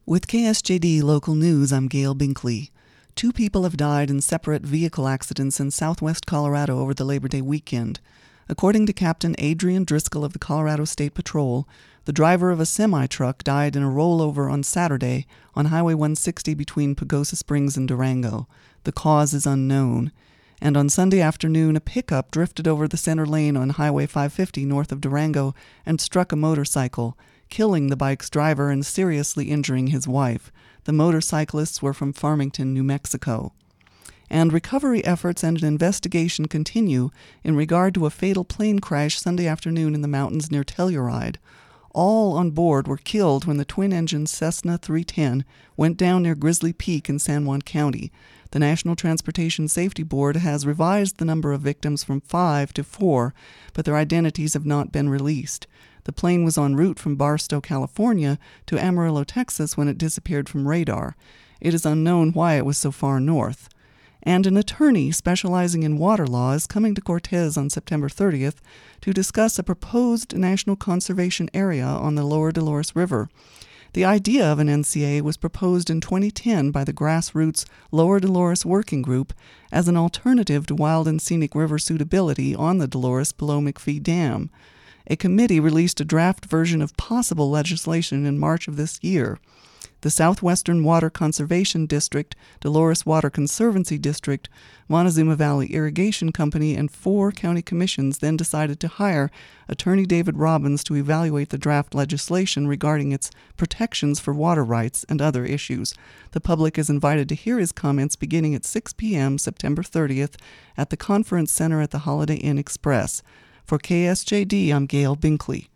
With KSJD Local News, I'm Gail Binkley. 2 people have died in separate vehicle accidents in southwest Colorado over the Labor Day weekend. According to Captain Adrian Driscoll of the Colorado State Patrol, the driver of a semi-truck died in a rollover on Saturday on Highway 160 between Pagosa Springs and Durango. The cause is unknown. And on Sunday afternoon, a pickup drifted over the center lane on Highway 550 north of Durango and struck a motorcycle, killing the bike's driver and seriously injuring his wife. The motorcyclists were from Farmington, New Mexico. And recovery efforts and an investigation continue in regard to a fatal plane crash Sunday afternoon in the mountains near Telluride. All on board were killed when the twin-engine Cessna 310 went down near Grizzly Peak in San Juan County. The National Transportation Safety Board has revised the number of victims from 5 to 4, but their identities have not been released. The plane was en route from Barstow, California to Amarillo, Texas when it disappeared from radar. It is unknown why it was so far north. And an attorney specializing in water law is coming to Cortez on September 30th to discuss a proposed national conservation area on the lower Dolores River. The idea of an NCA was proposed in 2010 by the grassroots Lower Dolores Working Group as an alternative to wild and scenic river suitability on the Dolores below McPhee Dam. A committee released a draft version of possible legislation in March of this year. The Southwestern Water Conservation District, Dolores Water Conservancy District, Montezuma Valley Irrigation Company, and 4 county commissions then decided to hire Attorney David Robbins to evaluate the draft legislation regarding its protections for water rights and other issues. The public is invited to hear his comments beginning at 6 p.m. September 30th at the Conference Center at the Holiday Inn Express. For KSJD, I'm Gail Binkley.